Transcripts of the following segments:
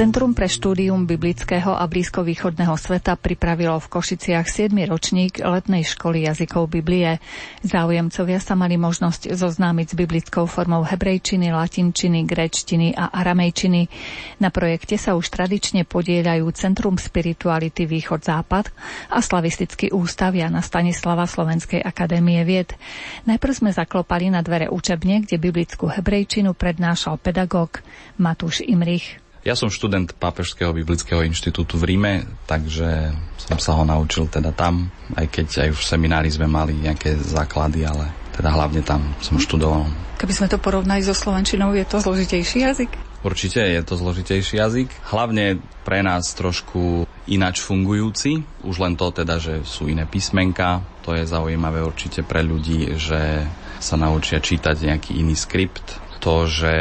Centrum pre štúdium biblického a blízkovýchodného sveta pripravilo v Košiciach 7. ročník letnej školy jazykov Biblie. Záujemcovia sa mali možnosť zoznámiť s biblickou formou hebrejčiny, latinčiny, gréčtiny a aramejčiny. Na projekte sa už tradične podieľajú Centrum spirituality Východ-Západ a Slavistický ústav Jana Stanislava Slovenskej akadémie vied. Najprv sme zaklopali na dvere učebne, kde biblickú hebrejčinu prednášal pedagóg Matúš Imrich. Ja som študent Pápežského biblického inštitútu v Ríme, takže som sa ho naučil teda tam, aj keď aj v seminári sme mali nejaké základy, ale teda hlavne tam som študoval. Keby sme to porovnali so slovenčinou, je to zložitejší jazyk? Určite je to zložitejší jazyk, hlavne pre nás trošku ináč fungujúci, už len to teda, že sú iné písmenka, to je zaujímavé určite pre ľudí, že sa naučia čítať nejaký iný skript, to, že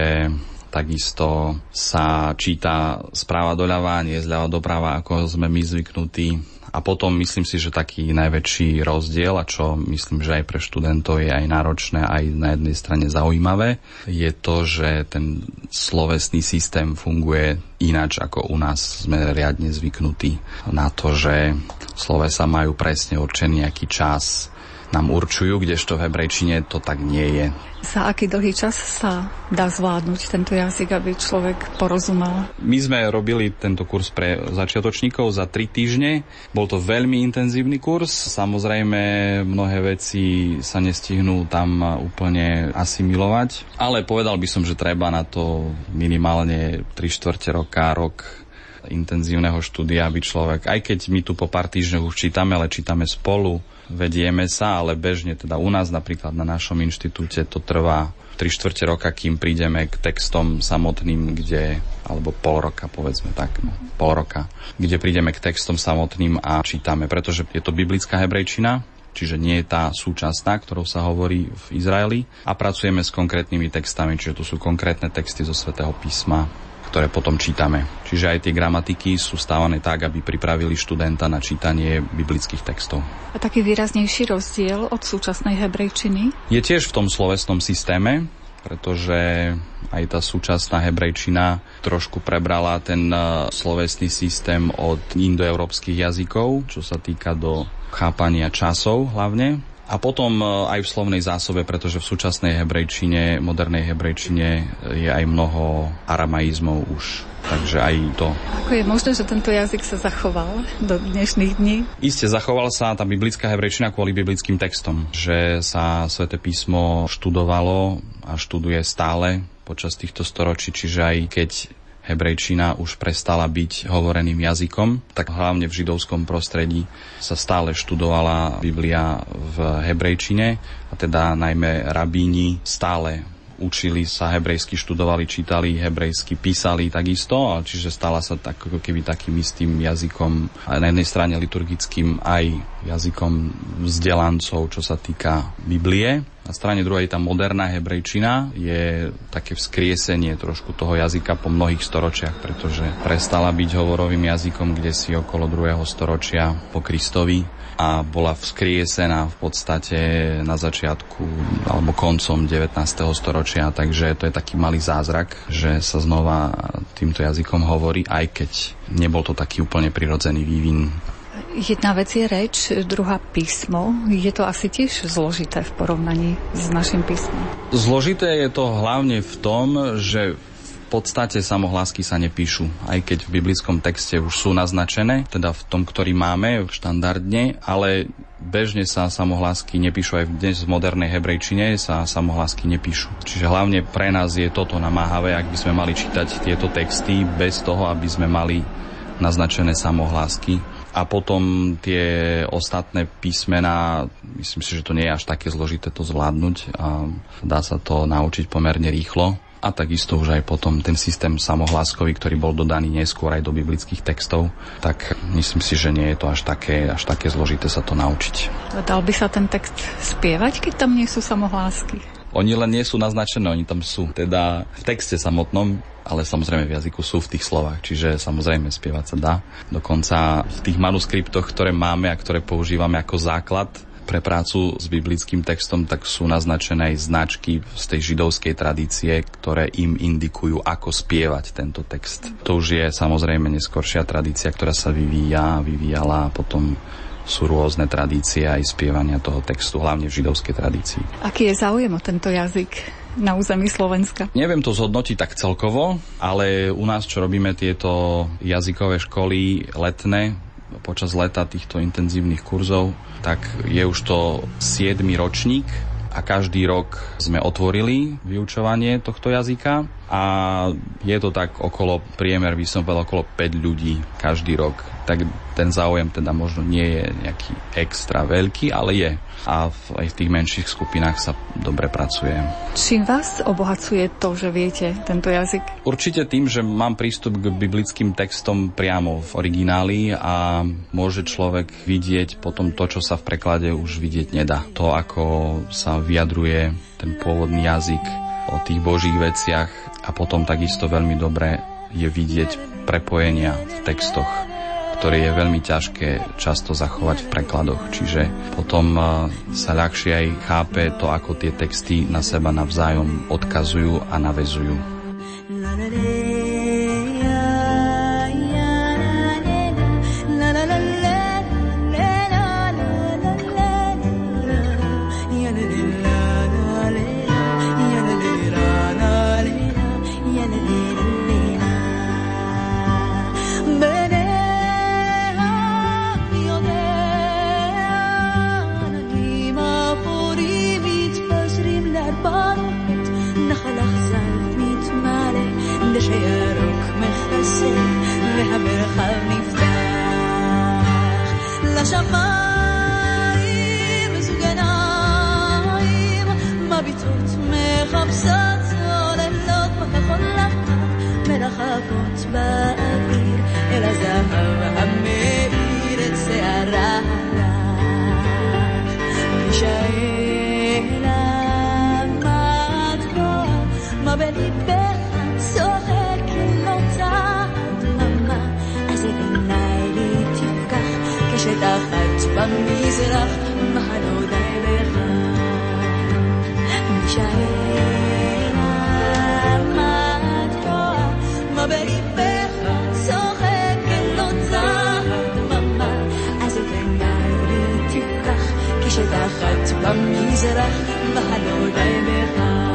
takisto sa číta správa doľava, nie zľava doprava, ako sme my zvyknutí. A potom myslím si, že taký najväčší rozdiel, a čo myslím, že aj pre študentov je aj náročné, aj na jednej strane zaujímavé, je to, že ten slovesný systém funguje ináč, ako u nás sme riadne zvyknutí na to, že slovesa majú presne určený nejaký čas, nám určujú, kdežto v hebrejčine to tak nie je. Za aký dlhý čas sa dá zvládnuť tento jazyk, aby človek porozumel? My sme robili tento kurz pre začiatočníkov za 3 týždne. Bol to veľmi intenzívny kurz. Samozrejme, mnohé veci sa nestihnú tam úplne asimilovať. Ale povedal by som, že treba na to minimálne 3/4 roka, rok intenzívneho štúdia, aby človek, aj keď my tu po pár týždňoch už čítame, ale čítame spolu, vedieme sa, ale bežne teda u nás napríklad na našom inštitúte to trvá 3/4 roka, kým prídeme k textom samotným, alebo pol roka, povedzme tak, pol roka, kde prídeme k textom samotným a čítame, pretože je to biblická hebrejčina, čiže nie je tá súčasná, ktorou sa hovorí v Izraeli, a pracujeme s konkrétnymi textami, čiže to sú konkrétne texty zo Svätého písma, ktoré potom čítame. Čiže aj tie gramatiky sú stávané tak, aby pripravili študenta na čítanie biblických textov. A taký výraznejší rozdiel od súčasnej hebrejčiny? Je tiež v tom slovesnom systéme, pretože aj tá súčasná hebrejčina trošku prebrala ten slovesný systém od indoeurópskych jazykov, čo sa týka do chápania časov hlavne. A potom aj v slovnej zásobe, pretože v súčasnej hebrejčine, modernej hebrejčine je aj mnoho aramaizmov už. Takže aj to. Ako je možné, že tento jazyk sa zachoval do dnešných dní? Iste zachoval sa tá biblická hebrejčina kvôli biblickým textom. Že sa Sväté písmo študovalo a študuje stále počas týchto storočí. Čiže aj keď hebrejčina už prestala byť hovoreným jazykom, tak hlavne v židovskom prostredí sa stále študovala Biblia v hebrejčine, a teda najmä rabíni stále učili sa hebrejsky, študovali, čítali hebrejsky, písali takisto, čiže stala sa tak, ako keby takým istým jazykom, na jednej strane liturgickým, aj jazykom vzdelancov, čo sa týka Biblie. Na strane druhej tá moderná hebrejčina je také vzkriesenie trošku toho jazyka po mnohých storočiach, pretože prestala byť hovorovým jazykom kdesi okolo 2. storočia po Kristovi a bola vzkriesená v podstate na začiatku alebo koncom 19. storočia, takže to je taký malý zázrak, že sa znova týmto jazykom hovorí, aj keď nebol to taký úplne prirodzený vývin. Jedna vec je reč, druhá písmo. Je to asi tiež zložité v porovnaní s našim písmom? Zložité je to hlavne v tom, že v podstate samohlásky sa nepíšu. Aj keď v biblickom texte už sú naznačené, teda v tom, ktorý máme štandardne, ale bežne sa samohlásky nepíšu. Aj dnes v modernej hebrejčine sa samohlásky nepíšu. Čiže hlavne pre nás je toto namáhavé, ak by sme mali čítať tieto texty bez toho, aby sme mali naznačené samohlásky. A potom tie ostatné písmená, myslím si, že to nie je až také zložité to zvládnuť a dá sa to naučiť pomerne rýchlo. A takisto už aj potom ten systém samohláskový, ktorý bol dodaný neskôr aj do biblických textov, tak myslím si, že nie je to až také zložité sa to naučiť. Dal by sa ten text spievať, keď tam nie sú samohlásky? Oni len nie sú naznačené, oni tam sú. Teda v texte samotnom, ale samozrejme v jazyku sú v tých slovách, čiže samozrejme spievať sa dá. Dokonca v tých manuskriptoch, ktoré máme a ktoré používame ako základ pre prácu s biblickým textom, tak sú naznačené aj značky z tej židovskej tradície, ktoré im indikujú, ako spievať tento text. To už je samozrejme neskoršia tradícia, ktorá sa vyvíjala a potom sú rôzne tradície aj spievania toho textu, hlavne v židovskej tradícii. Aký je záujem o tento jazyk na území Slovenska? Neviem to zhodnotiť tak celkovo, ale u nás, čo robíme tieto jazykové školy letné, počas leta týchto intenzívnych kurzov, tak je už to 7. ročník a každý rok sme otvorili vyučovanie tohto jazyka a je to tak priemer by som povedal okolo 5 ľudí každý rok. Tak ten záujem teda možno nie je nejaký extra veľký, ale je. A aj v tých menších skupinách sa dobre pracuje. Čím vás obohacuje to, že viete tento jazyk? Určite tým, že mám prístup k biblickým textom priamo v origináli a môže človek vidieť potom to, čo sa v preklade už vidieť nedá. To, ako sa vyjadruje ten pôvodný jazyk o tých božích veciach a potom takisto veľmi dobre je vidieť prepojenia v textoch, ktoré je veľmi ťažké často zachovať v prekladoch. Čiže potom sa ľahšie aj chápe to, ako tie texty na seba navzájom odkazujú a naväzujú. לשמיים וסוגניים מביטות מחפשות צוללות בכחול לבן מרחקות באוויר אל הזהב המאיר את שערה משאלה מתקוע מה בליבך צוחק לא דממה אז בעיניי לי תפקח כשתחת במזרח מה לא די בך משאלה מתקוע מה בליבך צוחק לא דממה אז בעיניי לי תפקח כשתחת במזרח מה לא די בך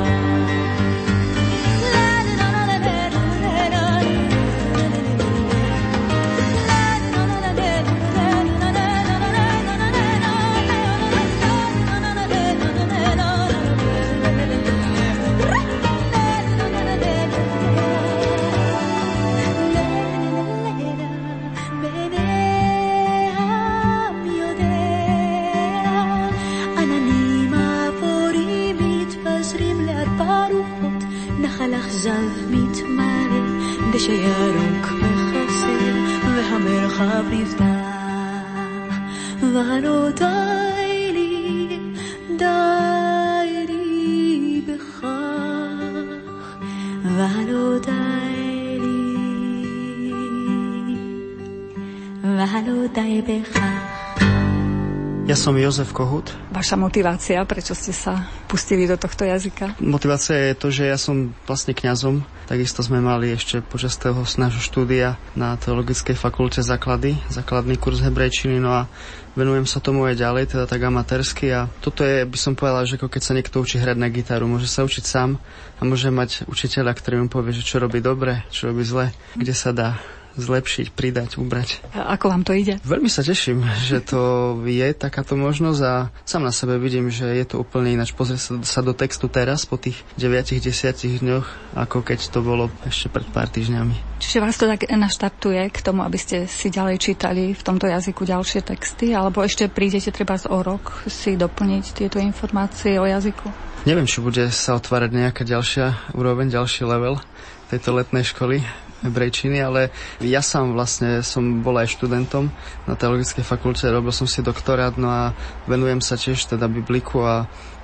שירוק מחסר והמרחב נפתח ולא די לי בכך ולא די בכך. Ja som Jozef Kohut. Vaša motivácia, prečo ste sa pustili do tohto jazyka? Motivácia je to, že ja som vlastne kňazom. Takisto sme mali ešte počas toho nášho štúdia na Teologickej fakulte základný kurz hebrejčiny, no a venujem sa tomu aj ďalej, teda tak amatérsky a toto je, by som povedal, že ako keď sa niekto učí hrať na gitaru, môže sa učiť sám a môže mať učiteľa, ktorý mu povie, že čo robí dobre, čo robí zle, kde sa dá zlepšiť, pridať, ubrať. A ako vám to ide? Veľmi sa teším, že to je takáto možnosť a sám na sebe vidím, že je to úplne ináč. Pozrieť sa do textu teraz po tých 9-10 dňoch, ako keď to bolo ešte pred pár týždňami. Čiže vás to tak naštartuje k tomu, aby ste si ďalej čítali v tomto jazyku ďalšie texty, alebo ešte prídete treba o rok si doplniť tieto informácie o jazyku? Neviem, či bude sa otvárať nejaká ďalšia úroveň, ďalší level tejto letnej školy hebrejčiny, ale ja sám vlastne som bol aj študentom na Teologickej fakulte, robil som si doktorát, no a venujem sa tiež teda bibliku a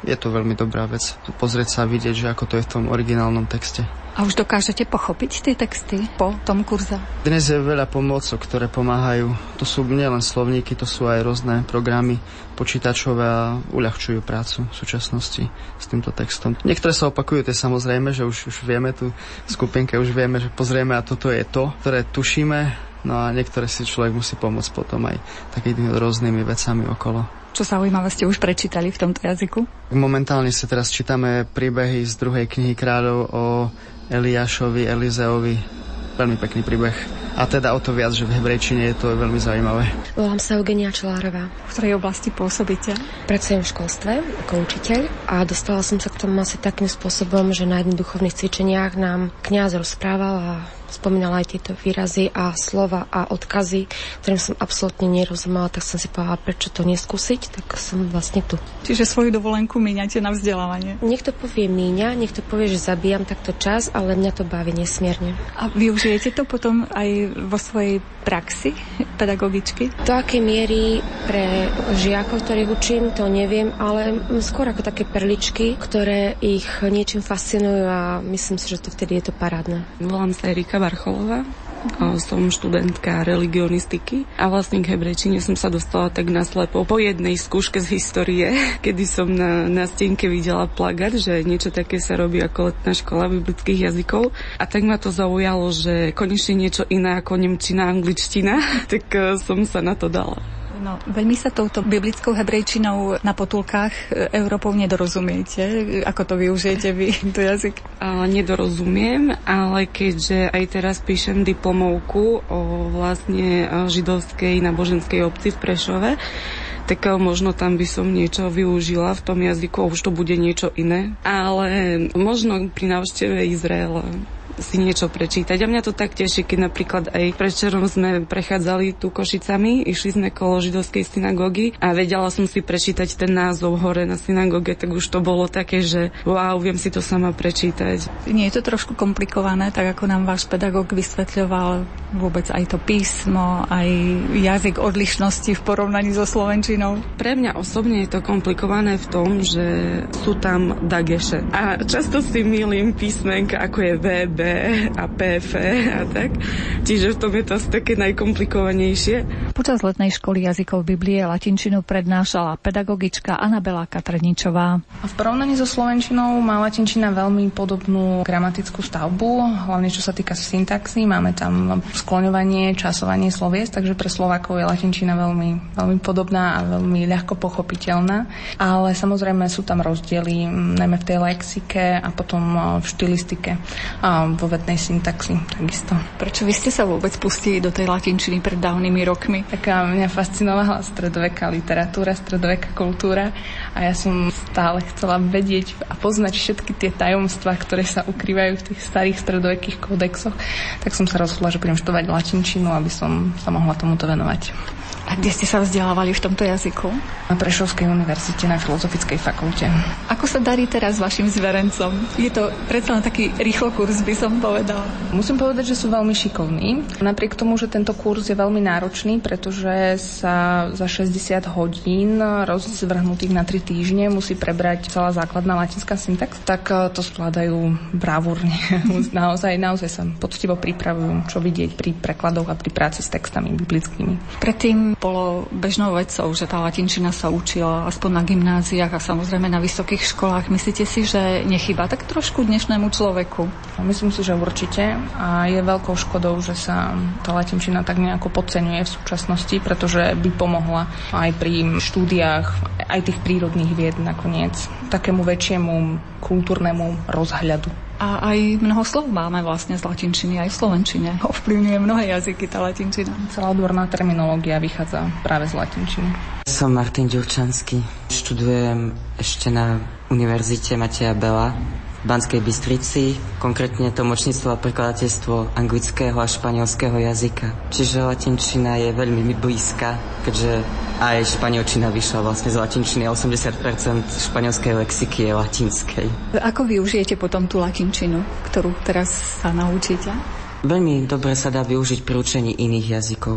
je to veľmi dobrá vec. Pozrieť sa a vidieť, že ako to je v tom originálnom texte. A už dokážete pochopiť tie texty po tom kurze? Dnes je veľa pomôcok, ktoré pomáhajú. To sú nielen slovníky, to sú aj rôzne programy počítačové a uľahčujú prácu v súčasnosti s týmto textom. Niektoré sa opakujú, to je samozrejme, že už vieme tu v skupinke, už vieme, že pozrieme a toto je to, ktoré tušíme, no a niektoré si človek musí pomôcť potom aj takými rôznymi vecami okolo. Čo zaujímavé ste už prečítali v tomto jazyku? Momentálne sa teraz čítame príbehy z 2. knihy kráľov o Eliášovi, Elizeovi. Veľmi pekný príbeh. A teda o to viac, že v hebrejčine je to veľmi zaujímavé. Volám sa Eugenia Čelárová. V ktorej oblasti pôsobíte? Pracujem v školstve ako učiteľ a dostala som sa k tomu asi takým spôsobom, že na jedných duchovných cvičeniach nám kňaz rozprával a spomínala aj tieto výrazy a slova a odkazy, ktorým som absolútne nerozumela, tak som si povedala, prečo to neskúsiť, tak som vlastne tu. Čiže svoju dovolenku míňate na vzdelávanie? Niekto povie míňa, niekto povie, že zabíjam takto čas, ale mňa to baví nesmierne. A využijete to potom aj vo svojej praxi pedagogičky? Do akej miery pre žiakov, ktorých učím, to neviem, ale skôr ako také perličky, ktoré ich niečím fascinujú a myslím si, že to vtedy je to parádne. Volám sa Erika Varcholová. Som študentka religionistiky a vlastne k hebrejčine som sa dostala tak naslepo po jednej skúške z histórie, kedy som na stienke videla plagát, že niečo také sa robí ako letná škola biblických jazykov a tak ma to zaujalo, že konečne niečo iné ako nemčina, angličtina, tak som sa na to dala. No, veľmi sa touto biblickou hebrejčinou na potulkách Európou nedorozumiete. Ako to využijete vy, to jazyk? Nedorozumiem, ale keďže aj teraz píšem diplomovku o vlastne židovskej náboženskej obci v Prešove, tak možno tam by som niečo využila v tom jazyku, už to bude niečo iné. Ale možno pri návšteve Izraela si niečo prečítať. A mňa to tak teší, keď napríklad aj predvčerom sme prechádzali tu Košicami, išli sme kolo židovskej synagógy a vedela som si prečítať ten názov hore na synagóge, tak už to bolo také, že wow, viem si to sama prečítať. Nie je to trošku komplikované, tak ako nám váš pedagóg vysvetľoval vôbec aj to písmo, aj jazyk odlišnosti v porovnaní so slovenčinou? Pre mňa osobne je to komplikované v tom, že sú tam dageše. A často si mýlim písmenka, ako je VB a PF a tak. Čiže v tom je to asi také najkomplikovanejšie. Počas letnej školy jazykov Biblie latinčinu prednášala pedagogička Anabela Katrničová. V porovnaní so slovenčinou má latinčina veľmi podobnú gramatickú stavbu, hlavne čo sa týka syntaxy. Máme tam skloňovanie, časovanie slovies, takže pre Slovákov je latinčina veľmi, veľmi podobná a veľmi ľahko pochopiteľná. Ale samozrejme sú tam rozdiely, najmä v tej lexike a potom v štilistike a vo vetnej syntaxi takisto. Prečo vy ste sa vôbec pustili do tej latinčiny pred dávnymi rokmi? Taká mňa fascinovala stredoveká literatúra, stredoveká kultúra a ja som stále chcela vedieť a poznať všetky tie tajomstvá, ktoré sa ukrývajú v tých starých stredovekých kódexoch, tak som sa rozhodla, že budem študovať latinčinu, aby som sa mohla tomuto venovať. A kde ste sa vzdelávali v tomto jazyku? Na Prešovskej univerzite, na Filozofickej fakulte. Ako sa darí teraz vašim zverencom? Je to predsa len taký rýchlo kurz, by som povedala. Musím povedať, že sú veľmi šikovní. Napriek tomu, že tento kurz je veľmi náročný, pretože sa za 60 hodín rozvrhnutých na 3 týždne musí prebrať celá základná latinská syntax, tak to zvládajú bravúrne. naozaj sa poctivo pripravujú, čo vidieť pri prekladoch a pri práci s textami biblickými. Predtým bolo bežnou vecou, že tá latinčina sa učila aspoň na gymnáziách a samozrejme na vysokých školách. Myslíte si, že nechýba tak trošku dnešnému človeku? Myslím si, že určite. A je veľkou škodou, že sa tá latinčina tak nejako podceňuje v súčasnosti, pretože by pomohla aj pri štúdiách, aj tých prírodných vied nakoniec, takému väčšiemu kultúrnemu rozhľadu. A aj mnoho slov máme vlastne z latinčiny, aj v slovenčine. Ovplyvňuje mnohé jazyky tá latinčina. Celá odborná terminológia vychádza práve z latinčiny. Som Martin Ďurčanský. Študujem ešte na Univerzite Mateja Bela v Banskej Bystrici, konkrétne tlmočníctvo a prekladateľstvo anglického a španielského jazyka. Čiže latinčina je veľmi mi blízka, keďže aj španielčina vyšla vlastne z latinčiny. 80% španielskej lexiky je latinskej. Ako využijete potom tú latinčinu, ktorú teraz sa naučíte? Veľmi dobre sa dá využiť pri učení iných jazykov.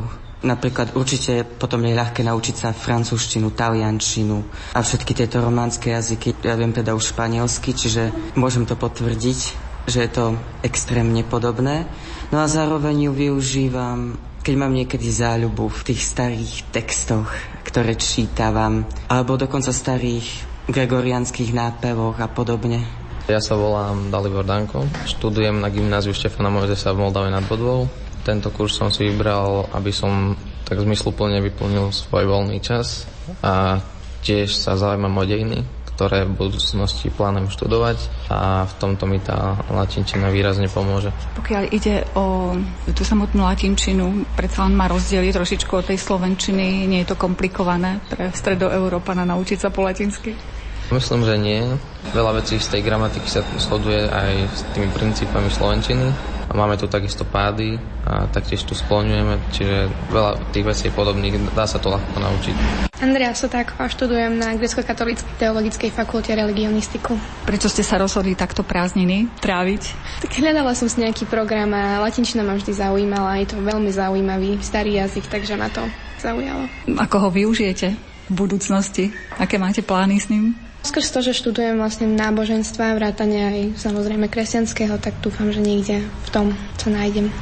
Napríklad určite potom je ľahké naučiť sa francúzštinu, taliančinu a všetky tieto románske jazyky. Ja viem teda už španielsky, čiže môžem to potvrdiť, že je to extrémne podobné. No a zároveň ju využívam, keď mám niekedy záľubu v tých starých textoch, ktoré čítavam, alebo dokonca starých gregoriánskych nápevoch a podobne. Ja sa volám Dalibor Danko, študujem na gymnáziu Štefana Mojzesa v Moldave nad Bodvou. Tento kurz som si vybral, aby som tak zmysluplne vyplnil svoj voľný čas a tiež sa zaujímam o dejiny, ktoré v budúcnosti plánujem študovať a v tomto mi tá latinčina výrazne pomôže. Pokiaľ ide o tú samotnú latinčinu, predsa len má rozdiely trošičku od tej slovenčiny, nie je to komplikované pre stredoeurópana naučiť sa po latinsky? Myslím, že nie. Veľa vecí z tej gramatiky sa shoduje aj s tými princípami slovenčiny. A máme tu takisto pády a taktiež tu skloňujeme, čiže veľa tých vecí je podobných, dá sa to ľahko naučiť. Andrea Sotáko a študujem na Grécko-katolíckej teologickej fakulte religionistiku. Prečo ste sa rozhodli takto prázdniny tráviť? Tak hľadala som si nejaký program a latinčina ma vždy zaujímala, je to veľmi zaujímavý starý jazyk, takže ma to zaujalo. Ako ho využijete v budúcnosti? Aké máte plány s ním? Skrz to, že študujem vlastne náboženstva, vrátane aj samozrejme kresťanského, tak dúfam, že niekde v tom sa nájdem.